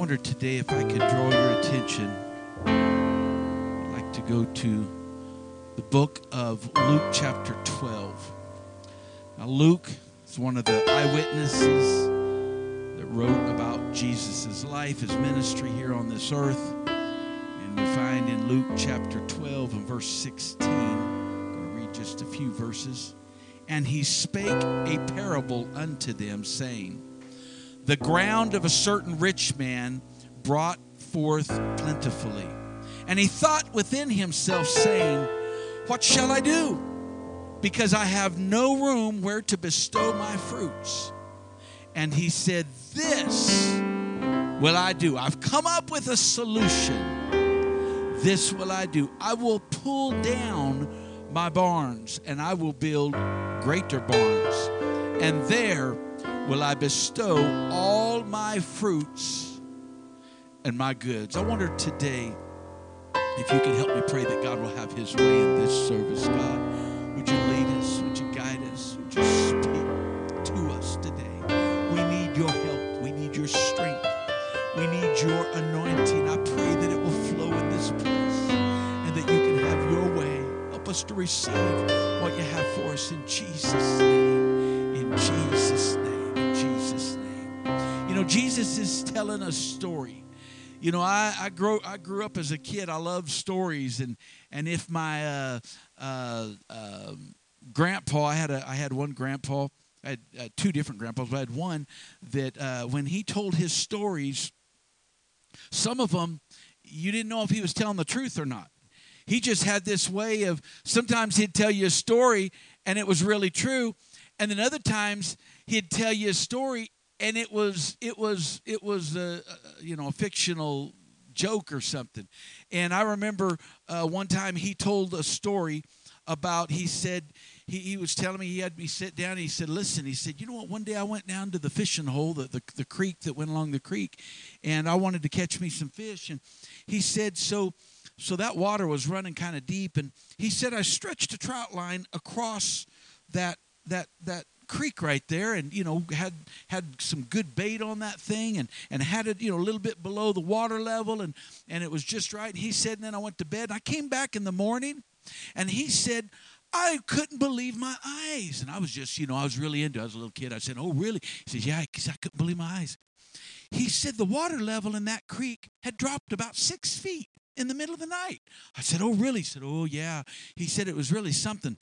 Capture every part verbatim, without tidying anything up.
wonder today if I could draw your attention. I'd like to go to the book of Luke chapter twelve. Now, Luke is one of the eyewitnesses that wrote about Jesus' life, his ministry here on this earth. And we find in Luke chapter twelve and verse sixteen, I'm going to read just a few verses. And he spake a parable unto them, saying, the ground of a certain rich man brought forth plentifully. And he thought within himself, saying, what shall I do? Because I have no room where to bestow my fruits. And he said, this will I do. I've come up with a solution. This will I do. I will pull down my barns, and I will build greater barns. And there will I bestow all my fruits and my goods. I wonder today if you can help me pray that God will have his way in this service. God, would you lead us? Would you guide us? Would you speak to us today? We need your help. We need your strength. We need your anointing. I pray that it will flow in this place and that you can have your way. Help us to receive what you have for us in Jesus' name. In Jesus' name. In Jesus' name. You know, Jesus is telling a story. You know, I, I grew I grew up as a kid. I loved stories, and and if my uh, uh, uh, grandpa, I had a I had one grandpa. I had uh, two different grandpas, but I had one that uh, when he told his stories, some of them you didn't know if he was telling the truth or not. He just had this way of, sometimes he'd tell you a story and it was really true, and then other times he'd tell you a story and it was it was it was a, you know a fictional joke or something. And I remember uh, one time he told a story about, he said he, he was telling me, he had me sit down and he said, listen, he said, you know what, one day I went down to the fishing hole, the, the, the creek that went along the creek, and I wanted to catch me some fish. And he said, so so that water was running kind of deep, and he said, I stretched a trout line across that that that creek right there, and you know had had some good bait on that thing, and and had it you know a little bit below the water level, and and it was just right. And he said, and then I went to bed, and I came back in the morning, and he said, I couldn't believe my eyes. And I was just, you know, I was really into it. I was a little kid. I said, oh, really? He said, yeah, because I couldn't believe my eyes. He said the water level in that creek had dropped about six feet in the middle of the night. I said, oh, really? He said, oh, yeah. He said it was really something.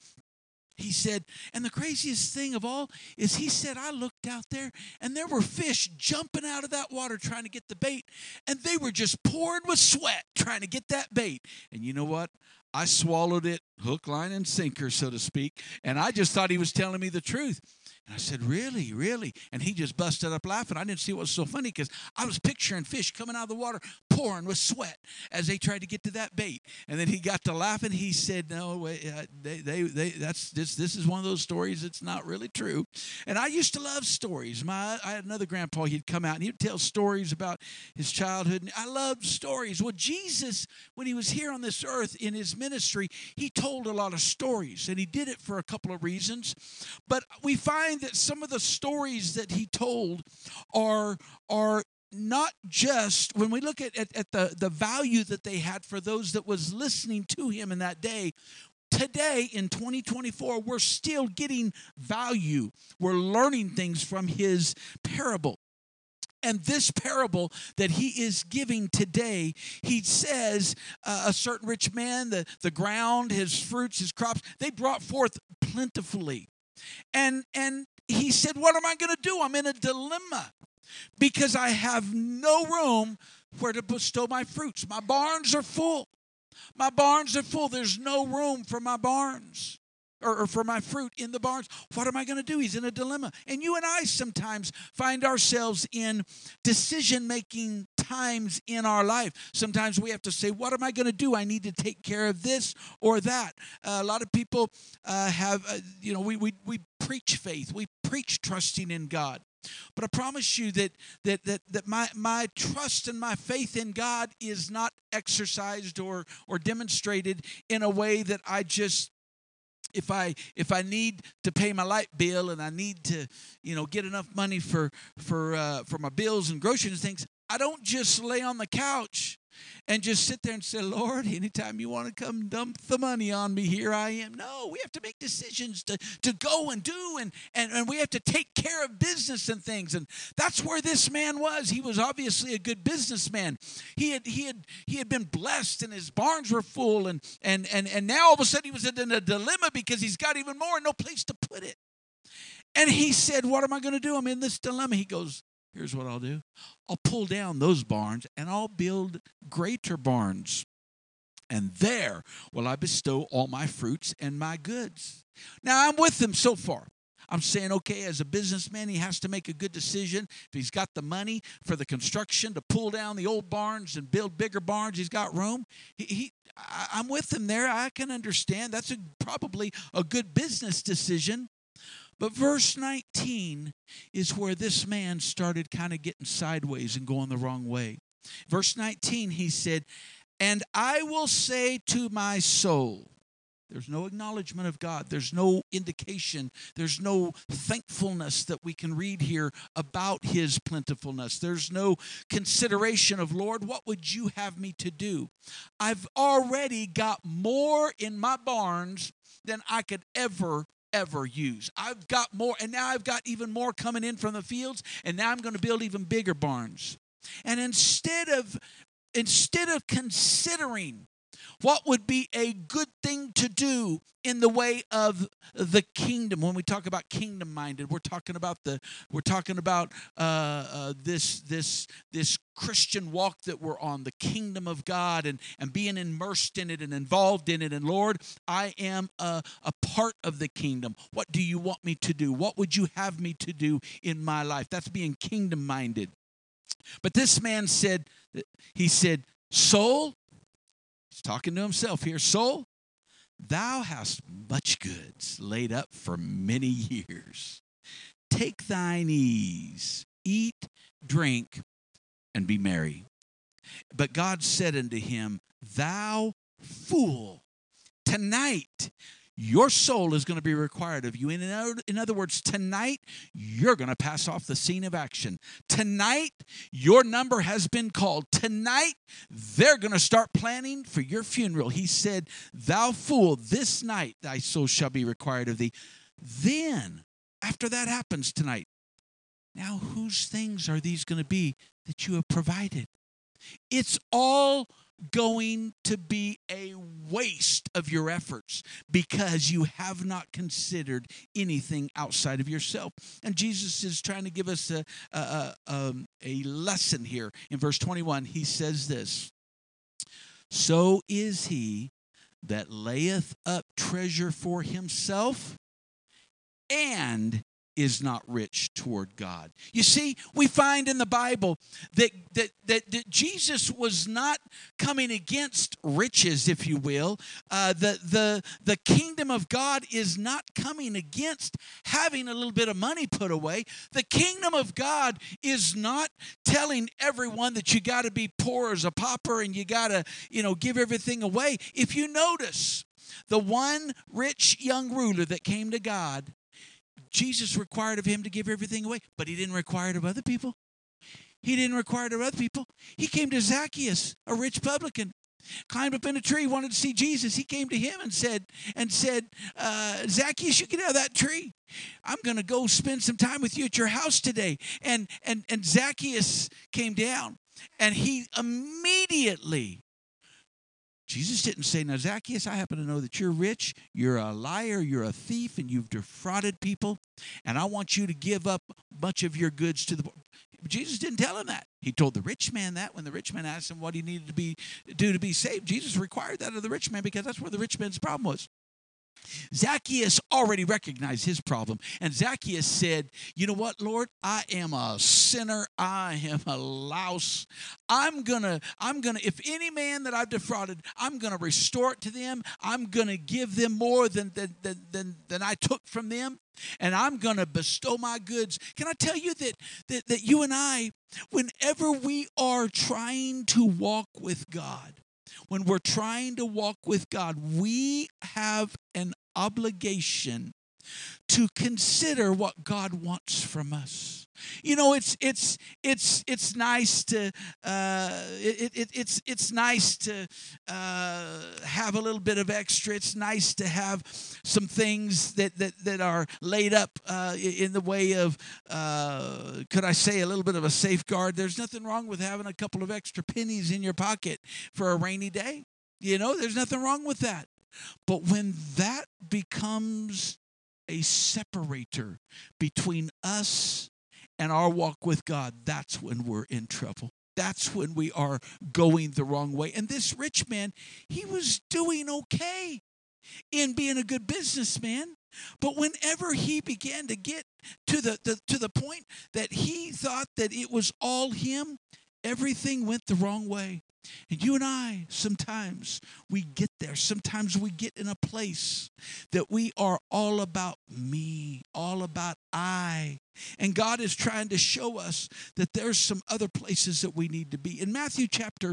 He said, and the craziest thing of all is he said, I looked out there and there were fish jumping out of that water trying to get the bait, and they were just pouring with sweat trying to get that bait. And you know what? I swallowed it hook, line, and sinker, so to speak, and I just thought he was telling me the truth. And I said, really, really? And he just busted up laughing. I didn't see what was so funny because I was picturing fish coming out of the water, pouring with sweat as they tried to get to that bait. And then he got to laughing. He said, no, wait, uh, they, they, they, that's this. This is one of those stories that's not really true. And I used to love stories. My, I had another grandpa. He'd come out and he'd tell stories about his childhood. And I loved stories. Well, Jesus, when he was here on this earth in his ministry, he told a lot of stories, and he did it for a couple of reasons. But we find that some of the stories that he told are are not just, when we look at, at, at the, the value that they had for those that was listening to him in that day. Today in twenty twenty-four, we're still getting value. We're learning things from his parable. And this parable that he is giving today, he says uh, a certain rich man, the, the ground, his fruits, his crops, they brought forth plentifully. And and he said, what am I going to do? I'm in a dilemma because I have no room where to bestow my fruits. My barns are full. My barns are full. There's no room for my barns. Or, or for my fruit in the barns. What am I going to do? He's in a dilemma. And you and I sometimes find ourselves in decision-making times in our life. Sometimes we have to say, what am I going to do? I need to take care of this or that. Uh, a lot of people uh, have, uh, you know, we, we, we preach faith. We preach trusting in God. But I promise you that that that that my my trust and my faith in God is not exercised or or demonstrated in a way that I just, If I if I need to pay my light bill and I need to, you know, get enough money for for uh, for my bills and groceries and things, I don't just lay on the couch and just sit there and say, Lord, anytime you want to come dump the money on me, here I am. No, we have to make decisions to, to go and do, and, and, and we have to take care of business and things. And that's where this man was. He was obviously a good businessman. He had he had he had been blessed, and his barns were full, and and and, and now all of a sudden he was in a dilemma because he's got even more and no place to put it. And he said, what am I going to do? I'm in this dilemma. He goes, here's what I'll do. I'll pull down those barns and I'll build greater barns. And there will I bestow all my fruits and my goods. Now, I'm with him so far. I'm saying, okay, as a businessman, he has to make a good decision. If he's got the money for the construction to pull down the old barns and build bigger barns, he's got room. He, he I, I'm with him there. I can understand. That's a, probably a good business decision. But verse nineteen is where this man started kind of getting sideways and going the wrong way. Verse nineteen, he said, and I will say to my soul, there's no acknowledgement of God. There's no indication. There's no thankfulness that we can read here about his plentifulness. There's no consideration of, Lord, what would you have me to do? I've already got more in my barns than I could ever ever use. I've got more, and now I've got even more coming in from the fields, and now I'm going to build even bigger barns. And instead of instead of considering what would be a good thing to do in the way of the kingdom, when we talk about kingdom-minded, we're talking about the we're talking about uh, uh, this this this Christian walk that we're on, the kingdom of God, and and being immersed in it and involved in it. And Lord, I am a, a part of the kingdom. What do you want me to do? What would you have me to do in my life? That's being kingdom-minded. But this man said, he said, soul. He's talking to himself here. Soul, thou hast much goods laid up for many years. Take thine ease, eat, drink, and be merry. But God said unto him, thou fool, tonight your soul is going to be required of you. In other, in other words, tonight, you're going to pass off the scene of action. Tonight, your number has been called. Tonight, they're going to start planning for your funeral. He said, thou fool, this night thy soul shall be required of thee. Then, after that happens tonight, now whose things are these going to be that you have provided? It's all going to be a waste of your efforts because you have not considered anything outside of yourself. And Jesus is trying to give us a, a, a, um, a lesson here. In verse twenty-one, he says this, so is he that layeth up treasure for himself and is not rich toward God. You see, we find in the Bible that, that, that, that Jesus was not coming against riches, if you will. Uh, the, the, the kingdom of God is not coming against having a little bit of money put away. The kingdom of God is not telling everyone that you got to be poor as a pauper and you got to, you know, give everything away. If you notice, the one rich young ruler that came to God, Jesus required of him to give everything away, but he didn't require it of other people. He didn't require it of other people. He came to Zacchaeus, a rich publican, climbed up in a tree, wanted to see Jesus. He came to him and said, and said, uh, Zacchaeus, you get out of that tree. I'm going to go spend some time with you at your house today. And, and, and Zacchaeus came down, and he immediately, Jesus didn't say, now, Zacchaeus, I happen to know that you're rich, you're a liar, you're a thief, and you've defrauded people, and I want you to give up much of your goods to the poor. Jesus didn't tell him that. He told the rich man that when the rich man asked him what he needed to be do to be saved. Jesus required that of the rich man because that's where the rich man's problem was. Zacchaeus already recognized his problem. And Zacchaeus said, you know what, Lord? I am a sinner. I am a louse. I'm going to, I'm going to, if any man that I've defrauded, I'm going to restore it to them. I'm going to give them more than, than, than, than, than I took from them. And I'm going to bestow my goods. Can I tell you that, that, that you and I, whenever we are trying to walk with God, when we're trying to walk with God, we have an obligation to consider what God wants from us. You know, it's it's it's it's nice to uh, it, it it's it's nice to uh, have a little bit of extra. It's nice to have some things that that that are laid up uh, in the way of uh, could I say a little bit of a safeguard. There's nothing wrong with having a couple of extra pennies in your pocket for a rainy day. You know, there's nothing wrong with that. But when that becomes a separator between us and our walk with God, that's when we're in trouble. That's when we are going the wrong way. And this rich man, he was doing okay in being a good businessman. But whenever he began to get to the, the to the point that he thought that it was all him, everything went the wrong way. And you and I, sometimes we get there. Sometimes we get in a place that we are all about me, all about I. And God is trying to show us that there's some other places that we need to be. In Matthew chapter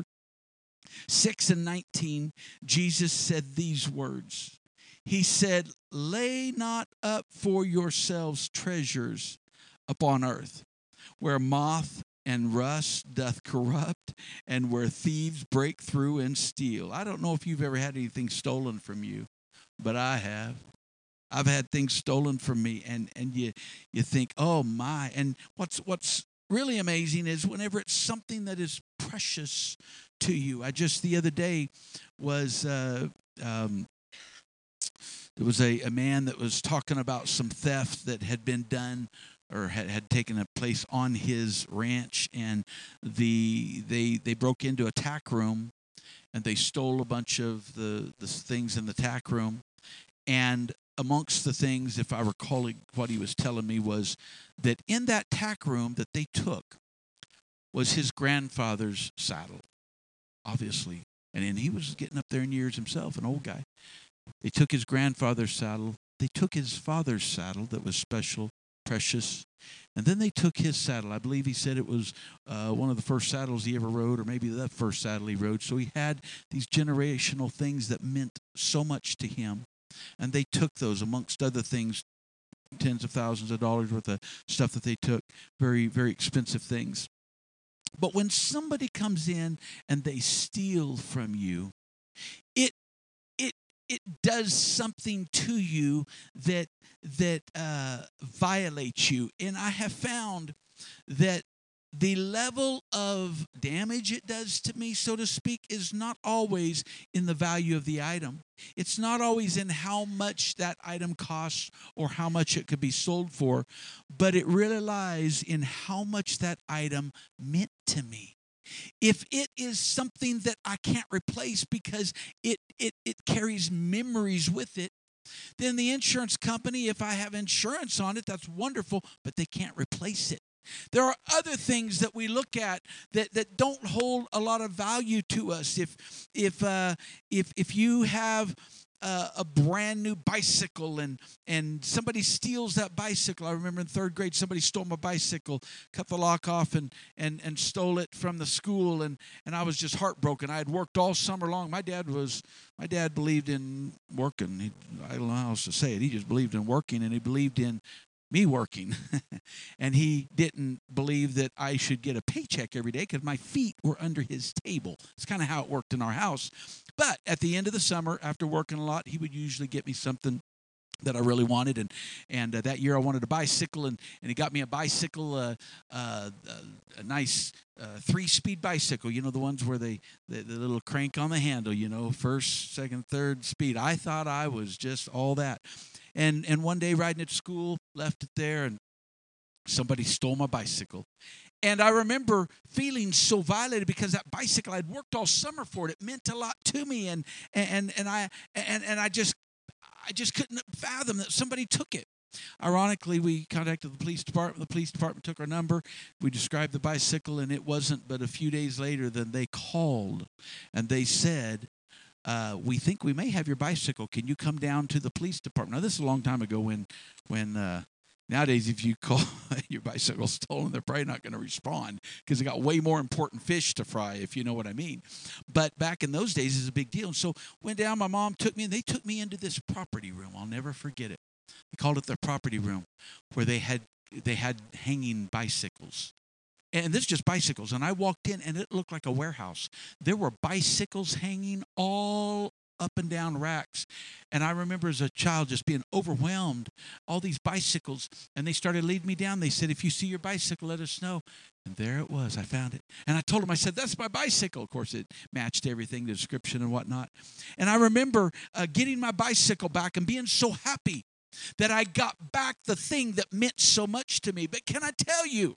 six and nineteen, Jesus said these words. He said, "Lay not up for yourselves treasures upon earth, where moth and rust doth corrupt, and where thieves break through and steal." I don't know if you've ever had anything stolen from you, but I have. I've had things stolen from me, and, and you you think, oh my. And what's what's really amazing is whenever it's something that is precious to you. I just the other day was uh, um, there was a, a man that was talking about some theft that had been done or had, had taken a place on his ranch, and the they they broke into a tack room, and they stole a bunch of the, the things in the tack room. And amongst the things, if I recall what he was telling me, was that in that tack room that they took was his grandfather's saddle, obviously. And then he was getting up there in years himself, an old guy. They took his grandfather's saddle. They took his father's saddle that was special, precious. And then they took his saddle. I believe he said it was uh, one of the first saddles he ever rode, or maybe the first saddle he rode. So he had these generational things that meant so much to him. And they took those, amongst other things, tens of thousands of dollars worth of stuff that they took, very, very expensive things. But when somebody comes in and they steal from you, it it it does something to you that that uh, violates you. And I have found that the level of damage it does to me, so to speak, is not always in the value of the item. It's not always in how much that item costs or how much it could be sold for, but it really lies in how much that item meant to me. If it is something that I can't replace because it it it carries memories with it, then the insurance company, if I have insurance on it, that's wonderful, but they can't replace it. There are other things that we look at that, that don't hold a lot of value to us. If if uh, if if you have uh, a brand new bicycle and and somebody steals that bicycle, I remember in third grade somebody stole my bicycle, cut the lock off and and and stole it from the school, and and I was just heartbroken. I had worked all summer long. My dad was my dad believed in working. He, I don't know how else to say it. He just believed in working, and he believed in me working. And he didn't believe that I should get a paycheck every day because my feet were under his table. It's kind of how it worked in our house. But at the end of the summer, after working a lot, he would usually get me something that I really wanted. And and uh, that year I wanted a bicycle, and, and he got me a bicycle, uh, uh, a nice uh, three-speed bicycle, you know, the ones where they, the, the little crank on the handle, you know, first, second, third speed. I thought I was just all that. And and one day riding it to school, left it there, and somebody stole my bicycle. And I remember feeling so violated because that bicycle, I'd worked all summer for it. It meant a lot to me, and and and I and and I just I just couldn't fathom that somebody took it. Ironically, we contacted the police department. The police department took our number. We described the bicycle, and it wasn't but a few days later that they called, and they said, Uh, we think we may have your bicycle. Can you come down to the police department? Now, this is a long time ago when, when uh, nowadays if you call your bicycle stolen, they're probably not going to respond because they got way more important fish to fry, if you know what I mean. But back in those days, it's a big deal. And so went down, my mom took me, and they took me into this property room. I'll never forget it. They called it their property room, where they had they had hanging bicycles. And this is just bicycles. And I walked in, and it looked like a warehouse. There were bicycles hanging all up and down racks. And I remember as a child just being overwhelmed, all these bicycles. And they started leading me down. They said, if you see your bicycle, let us know. And there it was. I found it. And I told them, I said, that's my bicycle. Of course, it matched everything, the description and whatnot. And I remember uh, getting my bicycle back and being so happy that I got back the thing that meant so much to me. But can I tell you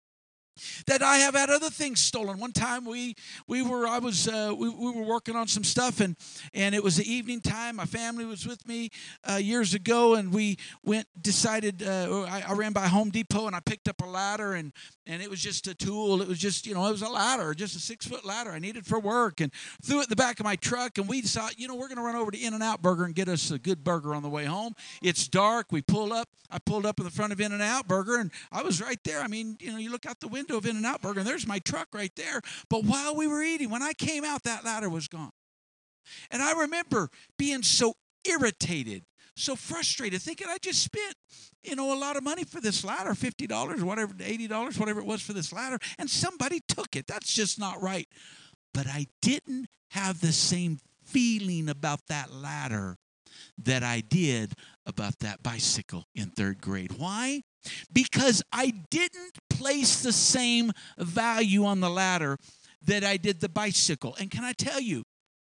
that I have had other things stolen? One time we we were I was uh, we, we were working on some stuff, and and it was the evening time. My family was with me uh, years ago, and we went decided uh, I, I ran by Home Depot, and I picked up a ladder, and and it was just a tool. It was just, you know, it was a ladder, just a six foot ladder I needed for work, and threw it in the back of my truck. And we decided, you know, we're going to run over to In-N-Out Burger and get us a good burger on the way home. It's dark. We pull up. I pulled up in the front of In-N-Out Burger, and I was right there. I mean, you know, you look out the window of In-N-Out Burger, and there's my truck right there. But while we were eating, when I came out, that ladder was gone. And I remember being so irritated, so frustrated, thinking I just spent, you know, a lot of money for this ladder, fifty dollars, whatever, eighty dollars, whatever it was for this ladder, and somebody took it. That's just not right. But I didn't have the same feeling about that ladder that I did about that bicycle in third grade. Why? Because I didn't place the same value on the ladder that I did the bicycle. And can I tell you,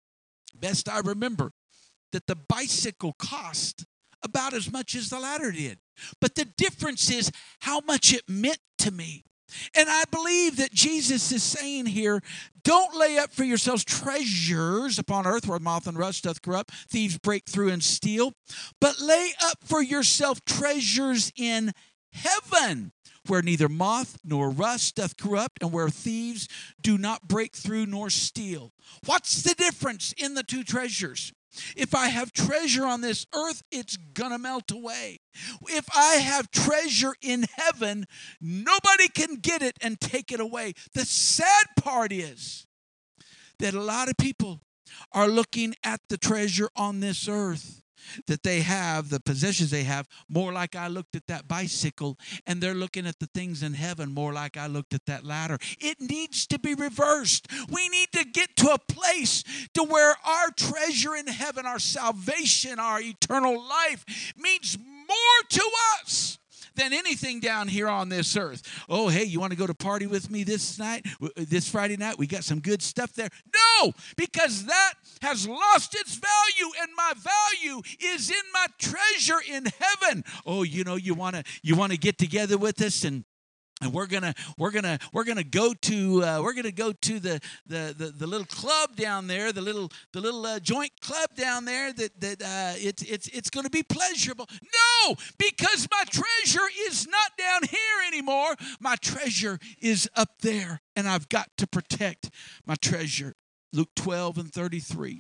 best I remember, that the bicycle cost about as much as the ladder did. But the difference is how much it meant to me. And I believe that Jesus is saying here, don't lay up for yourselves treasures upon earth where moth and rust doth corrupt, thieves break through and steal, but lay up for yourself treasures in heaven, where neither moth nor rust doth corrupt, and where thieves do not break through nor steal. What's the difference in the two treasures? If I have treasure on this earth, it's gonna melt away. If I have treasure in heaven, nobody can get it and take it away. The sad part is that a lot of people are looking at the treasure on this earth that they have, the possessions they have, more like I looked at that bicycle, and they're looking at the things in heaven more like I looked at that ladder. It needs to be reversed. We need to get to a place to where our treasure in heaven, our salvation, our eternal life means more to us than anything down here on this earth. Oh, hey, you want to go to party with me this night, this Friday night? We got some good stuff there. No, because that has lost its value, and my value is in my treasure in heaven. Oh, you know, you want to you want to get together with us, and And we're gonna we're gonna we're gonna go to uh, we're gonna go to the, the, the, the little club down there, the little the little uh, joint club down there. That that uh, it's it's it's gonna be pleasurable. No, because my treasure is not down here anymore. My treasure is up there, and I've got to protect my treasure. Luke twelve and thirty-three.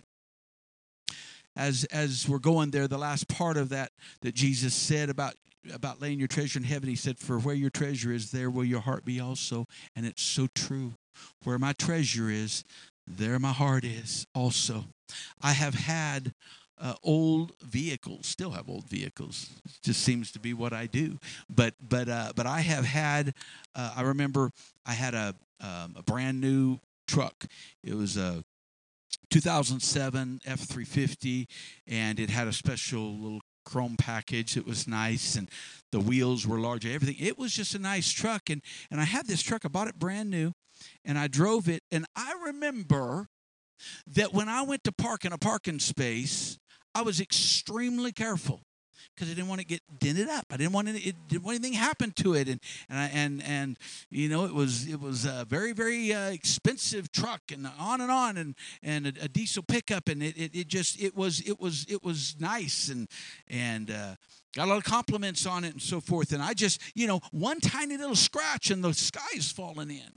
As as we're going there, the last part of that that Jesus said about. about laying your treasure in heaven, he said, for where your treasure is, there will your heart be also. And it's so true. Where my treasure is, there my heart is also. I have had uh, old vehicles, still have old vehicles. It just seems to be what I do. But but uh, but I have had, uh, I remember I had a, um, a brand new truck. It was a two thousand seven F three fifty, and it had a special little chrome package. It was nice, and the wheels were larger, everything. It was just a nice truck, and and I had this truck. I bought it brand new, and I drove it, and I remember that when I went to park in a parking space, I was extremely careful because I didn't want to get dented up. I didn't want it, it didn't want anything happen to it, and and I, and and you know, it was it was a very very uh, expensive truck, and on and on, and and a, a diesel pickup, and it, it it just it was it was it was nice, and and uh, got a lot of compliments on it and so forth. And I just, you know, one tiny little scratch and the sky's falling in.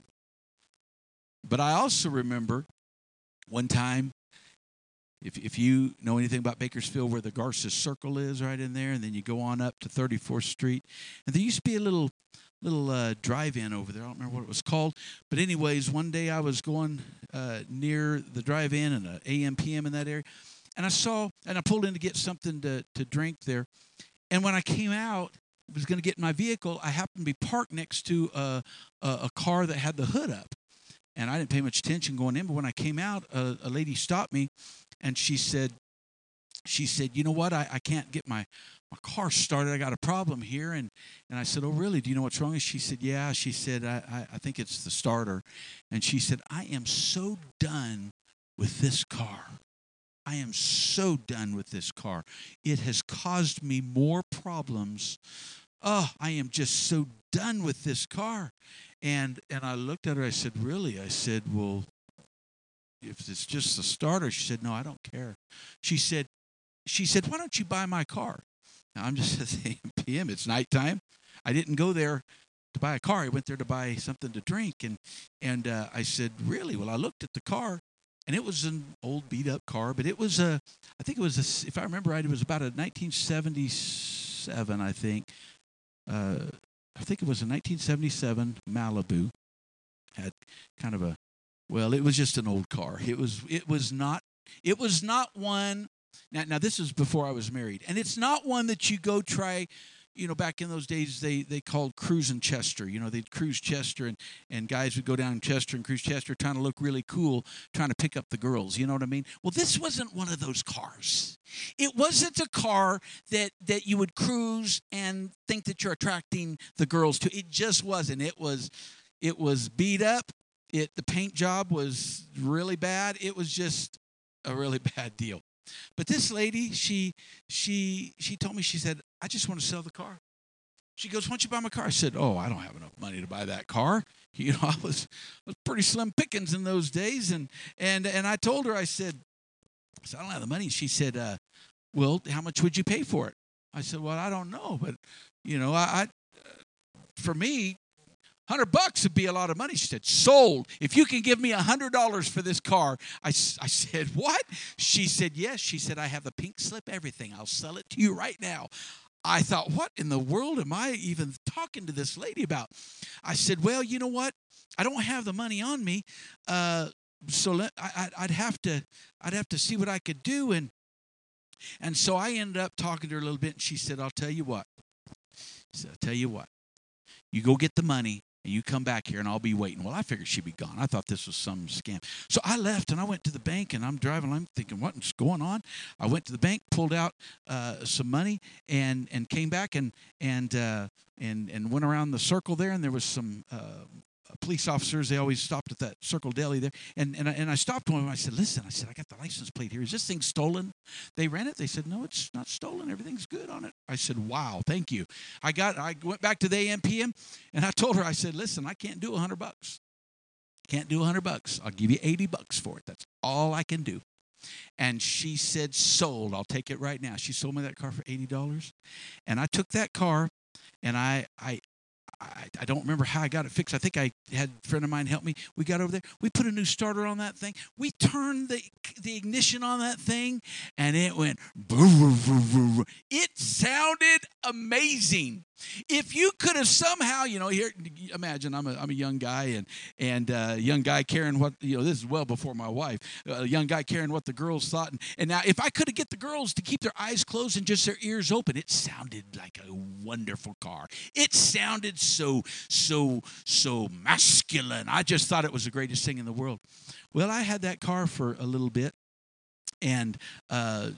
But I also remember one time. If if you know anything about Bakersfield, where the Garces Circle is, right in there, and then you go on up to thirty-fourth Street, and there used to be a little little uh, drive-in over there. I don't remember what it was called, but anyways, one day I was going uh, near the drive-in and a A M P M in that area, and I saw, and I pulled in to get something to to drink there, and when I came out, was going to get in my vehicle, I happened to be parked next to a, a, a car that had the hood up. And I didn't pay much attention going in, but when I came out, a, a lady stopped me, and she said, she said, you know what, I, I can't get my, my car started. I got a problem here. And, and I said, oh, really? Do you know what's wrong? And she said, yeah. She said, I, I, I think it's the starter. And she said, I am so done with this car. I am so done with this car. It has caused me more problems. Oh, I am just so done with this car. And and I looked at her. I said, really? I said, well, if it's just the starter. She said, no, I don't care. She said, she said, why don't you buy my car? Now, I'm just at the A M P M. It's nighttime. I didn't go there to buy a car. I went there to buy something to drink. And, and uh, I said, really? Well, I looked at the car. And it was an old beat-up car, but it was a, I think it was, a, if I remember right, it was about a nineteen seventy-seven, I think. Uh, I think it was a nineteen seventy-seven Malibu. Had kind of a, well, it was just an old car. It was, it was not, it was not one, now, now this is before I was married, and it's not one that you go try. You know, back in those days, they, they called cruising Chester. You know, they'd cruise Chester, and, and guys would go down Chester and cruise Chester trying to look really cool, trying to pick up the girls. You know what I mean? Well, this wasn't one of those cars. It wasn't a car that, that you would cruise and think that you're attracting the girls to. It just wasn't. It was, it was beat up. It the paint job was really bad. It was just a really bad deal. But this lady, she she she told me, she said, I just want to sell the car. She goes, why don't you buy my car? I said, oh, I don't have enough money to buy that car. You know, I was, I was pretty slim pickings in those days. And and and I told her, I said, I said, I don't have the money. She said, uh, well, how much would you pay for it? I said, well, I don't know. But, you know, I, I for me, hundred bucks would be a lot of money. She said, sold. If you can give me a hundred dollars for this car. I, I said, what? She said, yes. She said, I have the pink slip, everything. I'll sell it to you right now. I thought, what in the world am I even talking to this lady about? I said, well, you know what? I don't have the money on me. Uh, so let, I, I'd have to, I'd have to see what I could do. And, and so I ended up talking to her a little bit, and she said, I'll tell you what. She said, I'll tell you what. You go get the money, and you come back here, and I'll be waiting. Well, I figured she'd be gone. I thought this was some scam. So I left, and I went to the bank, and I'm driving. I'm thinking, what's going on? I went to the bank, pulled out uh, some money, and and came back, and and uh, and and went around the circle there, and there was some uh, police officers. They always stopped at that Circle Deli there, and and I, and I stopped one of them. I said, listen, I said, I got the license plate here. Is this thing stolen? They ran it. They said, no, it's not stolen. Everything's good on it. I said, wow, thank you. I got. I went back to the A M P M, and I told her, I said, listen, I can't do a hundred bucks. Can't do a hundred bucks. I'll give you eighty bucks for it. That's all I can do. And she said, sold. I'll take it right now. She sold me that car for eighty dollars, and I took that car, and I I. I, I don't remember how I got it fixed. I think I had a friend of mine help me. We got over there. We put a new starter on that thing. We turned the the ignition on that thing, and it went boom, boom, boom. It sounded amazing. If you could have somehow, you know, here, imagine I'm a I'm a young guy and and uh, young guy carrying what, you know, this is well before my wife, a young guy carrying what the girls thought, and, and now if I could have get the girls to keep their eyes closed and just their ears open, it sounded like a wonderful car. It sounded so so so masculine. I just thought it was the greatest thing in the world. Well, I had that car for a little bit, and uh,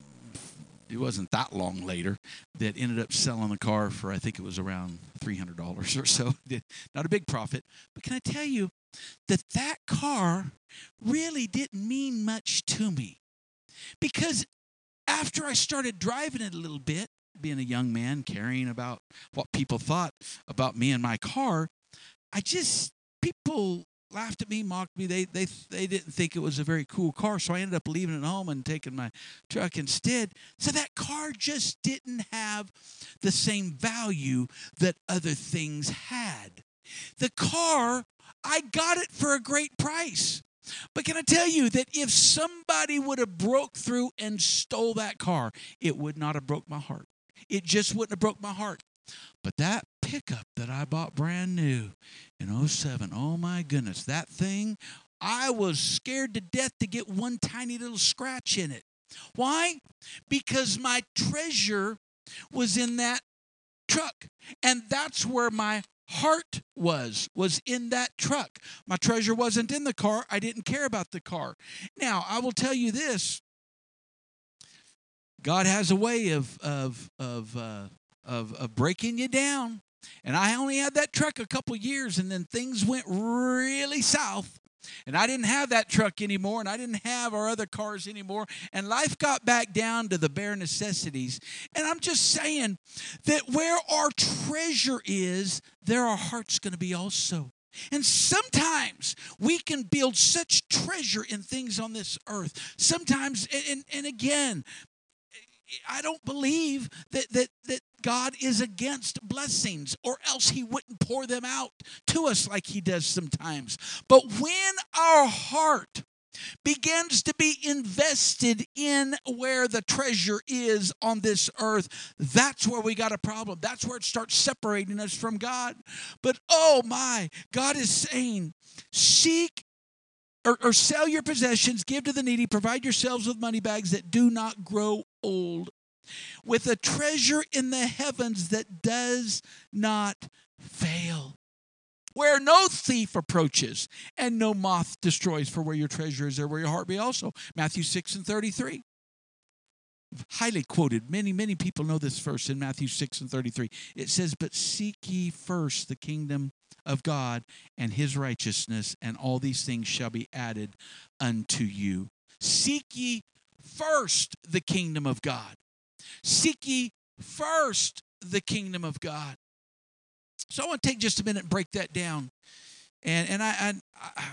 it wasn't that long later that ended up selling the car for, I think it was around three hundred dollars or so. Not a big profit. But can I tell you that that car really didn't mean much to me? Because after I started driving it a little bit, being a young man, caring about what people thought about me and my car, I just, people laughed at me, mocked me. They they they didn't think it was a very cool car, so I ended up leaving it home and taking my truck instead. So that car just didn't have the same value that other things had. The car, I got it for a great price. But can I tell you that if somebody would have broke through and stole that car, it would not have broke my heart. It just wouldn't have broke my heart. But that pickup that I bought brand new in oh seven, oh my goodness, that thing, I was scared to death to get one tiny little scratch in it. Why? Because my treasure was in that truck. And that's where my heart was, was in that truck. My treasure wasn't in the car. I didn't care about the car. Now, I will tell you this. God has a way of of of uh, of, of breaking you down. And I only had that truck a couple years, and then things went really south. And I didn't have that truck anymore, and I didn't have our other cars anymore. And life got back down to the bare necessities. And I'm just saying that where our treasure is, there our heart's going to be also. And sometimes we can build such treasure in things on this earth. Sometimes, and, and again, I don't believe that, that, that God is against blessings, or else he wouldn't pour them out to us like he does sometimes. But when our heart begins to be invested in where the treasure is on this earth, that's where we got a problem. That's where it starts separating us from God. But oh my, God is saying, seek Or, or sell your possessions, give to the needy, provide yourselves with money bags that do not grow old, with a treasure in the heavens that does not fail, where no thief approaches and no moth destroys. For where your treasure is, there will your heart be also. Matthew six and thirty-three. Highly quoted. Many, many people know this verse in Matthew six and thirty-three. It says, but seek ye first the kingdom of God and his righteousness, and all these things shall be added unto you. Seek ye first the kingdom of God. Seek ye first the kingdom of God. So I want to take just a minute and break that down. And and I I,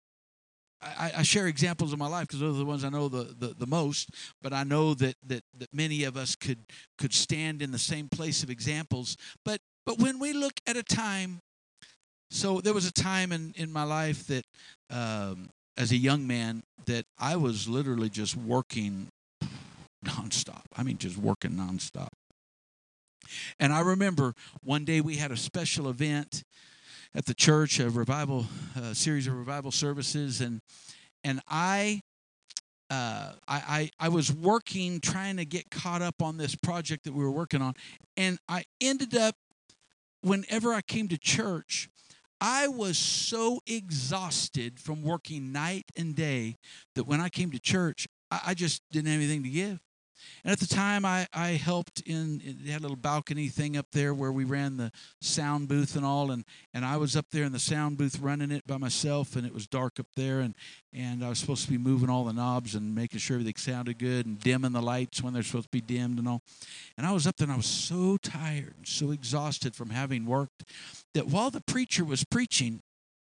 I, I share examples of my life because those are the ones I know the, the, the most. But I know that, that that many of us could could stand in the same place of examples. But but when we look at a time, so there was a time in, in my life that um, as a young man that I was literally just working nonstop. I mean, just working nonstop. And I remember one day we had a special event at the church, a revival, a series of revival services, and and I, uh, I, I, I was working, trying to get caught up on this project that we were working on, and I ended up, whenever I came to church, I was so exhausted from working night and day that when I came to church, I, I just didn't have anything to give. And at the time, I, I helped in, it had a little balcony thing up there where we ran the sound booth and all, and, and I was up there in the sound booth running it by myself, and it was dark up there, and, and I was supposed to be moving all the knobs and making sure everything sounded good and dimming the lights when they're supposed to be dimmed and all. And I was up there, and I was so tired, so exhausted from having worked, that while the preacher was preaching,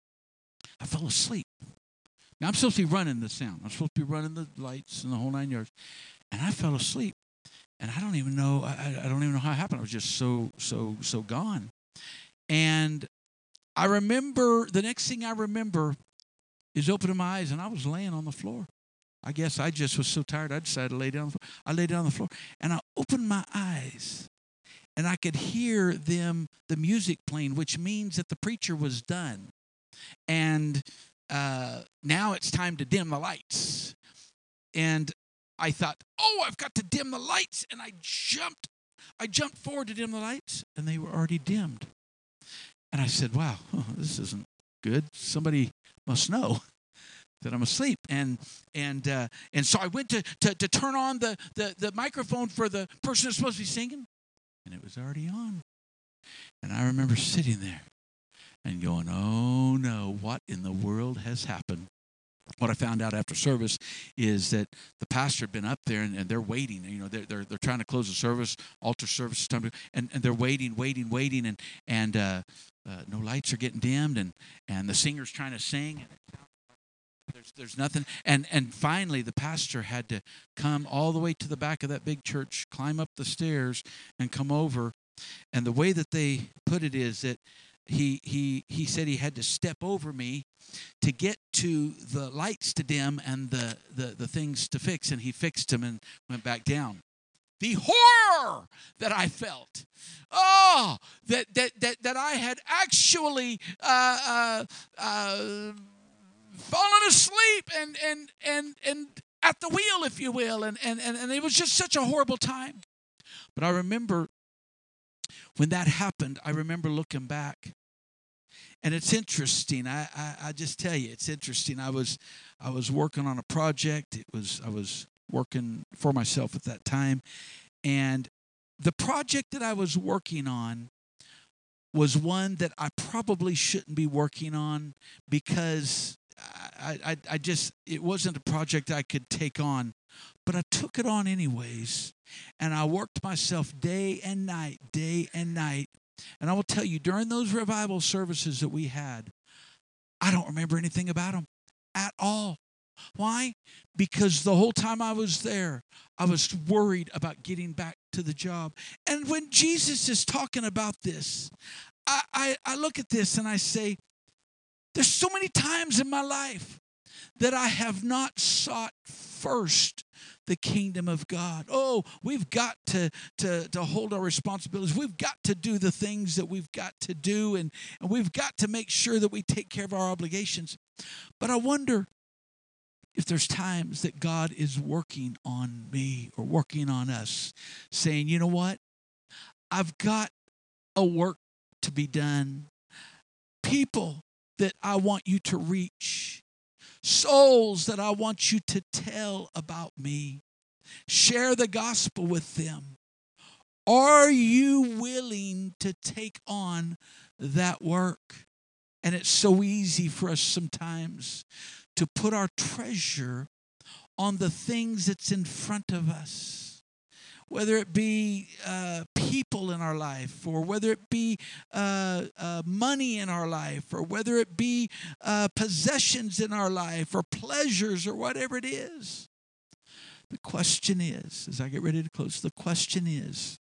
I fell asleep. Now, I'm supposed to be running the sound. I'm supposed to be running the lights and the whole nine yards. And I fell asleep, and I don't even know, I, I don't even know how it happened. I was just so, so, so gone. And I remember, the next thing I remember is opening my eyes, and I was laying on the floor. I guess I just was so tired, I decided to lay down on the floor. I lay down on the floor, and I opened my eyes, and I could hear them, the music playing, which means that the preacher was done. And uh, now it's time to dim the lights. And I thought, oh, I've got to dim the lights. And I jumped. I jumped forward to dim the lights, and they were already dimmed. And I said, wow, oh, this isn't good. Somebody must know that I'm asleep. And and uh, and so I went to, to, to turn on the, the, the microphone for the person that's supposed to be singing, and it was already on. And I remember sitting there and going, oh, no, what in the world has happened? What I found out after service is that the pastor had been up there, and, and they're waiting. You know, they're, they're they're trying to close the service, altar service time, and, and they're waiting, waiting, waiting, and and uh, uh, no lights are getting dimmed, and, and the singer's trying to sing. And there's there's nothing, and and finally the pastor had to come all the way to the back of that big church, climb up the stairs, and come over. And the way that they put it is that he he he said he had to step over me to get to the lights to dim and the, the, the things to fix, and he fixed them and went back down. The horror that I felt, oh, that that that, that I had actually uh, uh, uh, fallen asleep and and and and at the wheel, if you will, and and and, and it was just such a horrible time. But I remember when that happened, I remember looking back. And it's interesting. I, I, I just tell you, it's interesting. I was I was working on a project. It was I was working for myself at that time. And the project that I was working on was one that I probably shouldn't be working on, because I, I, I just, it wasn't a project I could take on. But I took it on anyways. And I worked myself day and night, day and night. And I will tell you, during those revival services that we had, I don't remember anything about them at all. Why? Because the whole time I was there, I was worried about getting back to the job. And when Jesus is talking about this, I, I, I look at this and I say, there's so many times in my life that I have not sought first the kingdom of God. Oh, we've got to, to, to hold our responsibilities. We've got to do the things that we've got to do, and, and we've got to make sure that we take care of our obligations. But I wonder if there's times that God is working on me or working on us, saying, you know what? I've got a work to be done. People that I want you to reach. Souls that I want you to tell about me. Share the gospel with them. Are you willing to take on that work? And it's so easy for us sometimes to put our treasure on the things that's in front of us, whether it be uh, people in our life, or whether it be uh, uh, money in our life, or whether it be uh, possessions in our life, or pleasures, or whatever it is. The question is, as I get ready to close, the question is,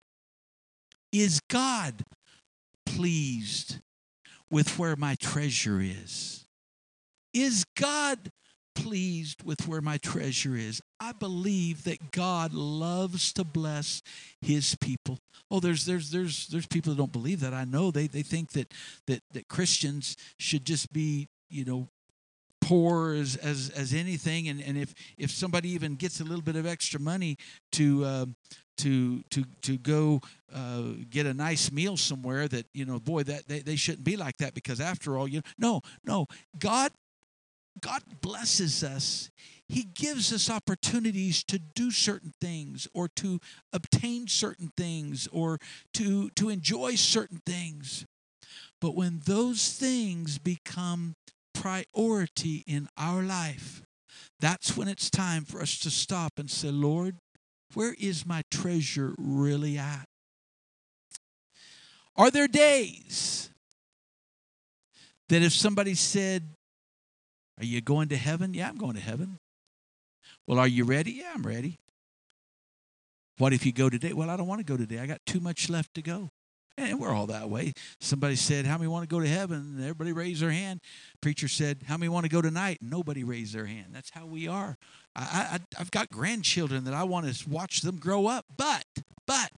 is God pleased with where my treasure is? Is God pleased with where my treasure is? I believe that God loves to bless his people. Oh, there's there's there's there's people that don't believe that. I know they they think that that that Christians should just be, you know, poor as as as anything, and and if if somebody even gets a little bit of extra money to uh, to to to go uh, get a nice meal somewhere, that, you know, boy, that they, they shouldn't be like that, because after all, you know, no no God God blesses us. He gives us opportunities to do certain things, or to obtain certain things, or to to enjoy certain things. But when those things become priority in our life, that's when it's time for us to stop and say, Lord, where is my treasure really at? Are there days that if somebody said, are you going to heaven? Yeah, I'm going to heaven. Well, are you ready? Yeah, I'm ready. What if you go today? Well, I don't want to go today. I got too much left to go. And we're all that way. Somebody said, how many want to go to heaven? And everybody raised their hand. Preacher said, how many want to go tonight? And nobody raised their hand. That's how we are. I, I, I've got grandchildren that I want to watch them grow up. But, but,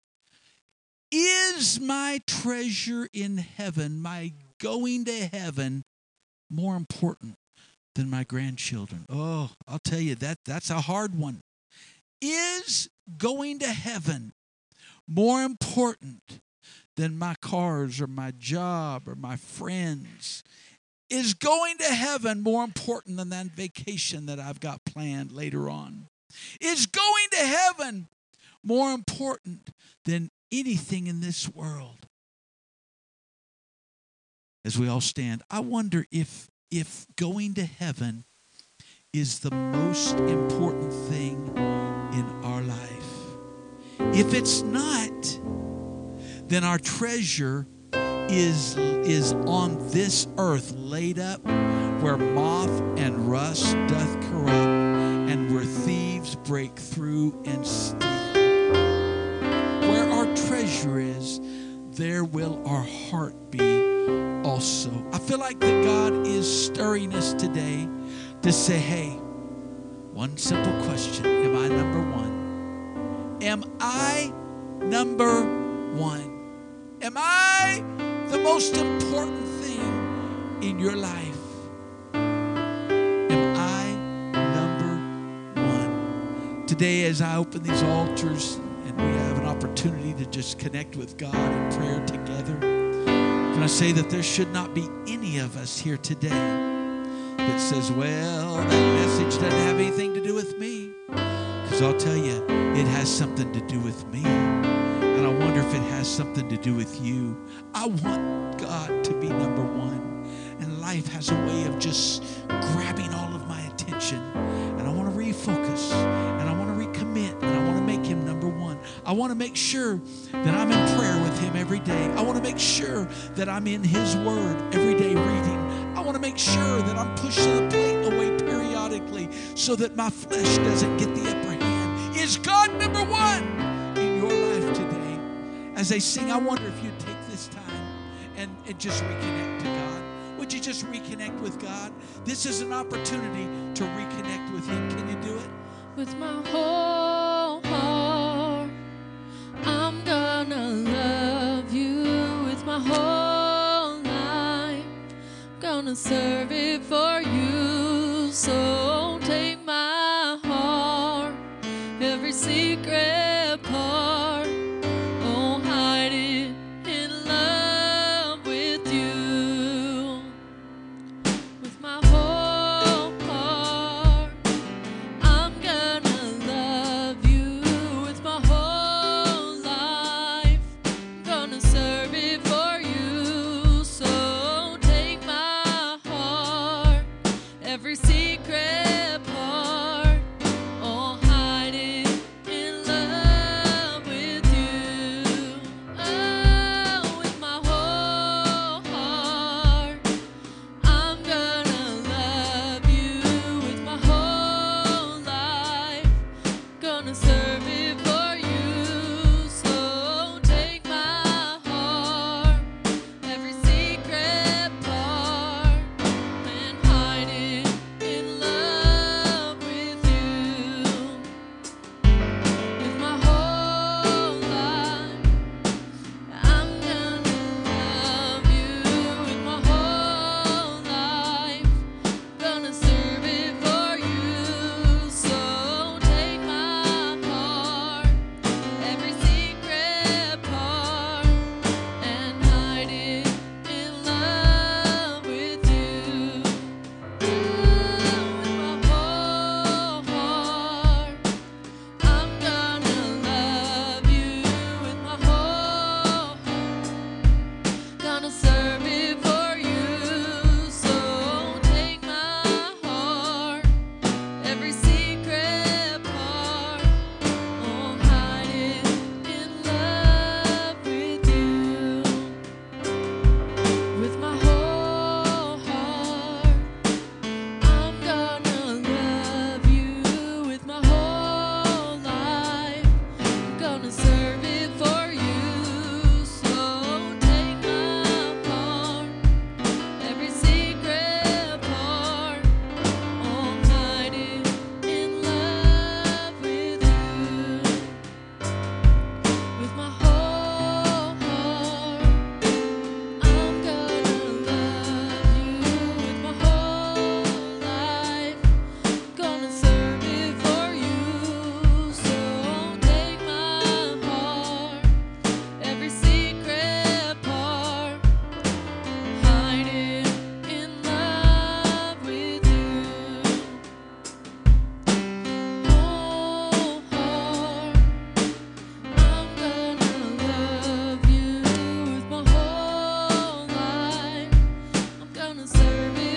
is my treasure in heaven, my going to heaven, more important than my grandchildren? Oh, I'll tell you, that that's a hard one. Is going to heaven more important than my cars or my job or my friends? Is going to heaven more important than that vacation that I've got planned later on? Is going to heaven more important than anything in this world? As we all stand, I wonder if if going to heaven is the most important thing in our life. If it's not, then our treasure is, is on this earth, laid up where moth and rust doth corrupt, and where thieves break through and steal. Where our treasure is, there will our heart be also. I feel like that God is stirring us today to say, hey, one simple question. Am I number one? Am I number one? Am I the most important thing in your life? Am I number one? Today, as I open these altars and we have an opportunity to just connect with God in prayer together, can I say that there should not be any of us here today that says, well, that message doesn't have anything to do with me. Because I'll tell you, it has something to do with me. And I wonder if it has something to do with you. I want God to be number one. And life has a way of just grabbing all of my attention. And I want to refocus. And I want to recommit. And I want to make him number one. I want to make sure that I'm in prayer with him every day. I want to make sure that I'm in his word every day reading. I want to make sure that I'm pushing the plate away periodically so that my flesh doesn't get the upper hand. Is God number one in your life today? As they sing, I wonder if you'd take this time and, and just reconnect to God. Would you just reconnect with God? This is an opportunity to reconnect with him. Can you do it? With my whole heart, I'm gonna love you. With my whole life, I'm gonna serve it for you. So take my heart, every secret part, oh, hide it in love with you. With my whole heart, I'm gonna love you. With my whole life, I'm gonna serve it for you. So take my heart, every secret part, oh, hide it in love with you. Oh, with my whole heart, I'm gonna love you. With my whole life, gonna serve it for you. So take my heart, every secret part, and hide it in love with you. With my whole life, I'm gonna love you. With my whole life, gonna serve it for you. So take my heart, every secret part, and hide it in love with you. With my whole heart, I'm gonna love you. With my whole heart, gonna serve it for you. So take my heart, every secret part, oh, hide it in love with you. With my whole heart, I'm gonna love you. With my whole life, I'm gonna serve it for you. So take my heart, every secret part, oh, hide it in love with you. With my whole heart, I'm gonna love you. With my whole life, gonna serve it for you. So take my heart, every secret part, hide it in love with you. Whole heart, I'm gonna love you. With my whole life, I'm gonna serve it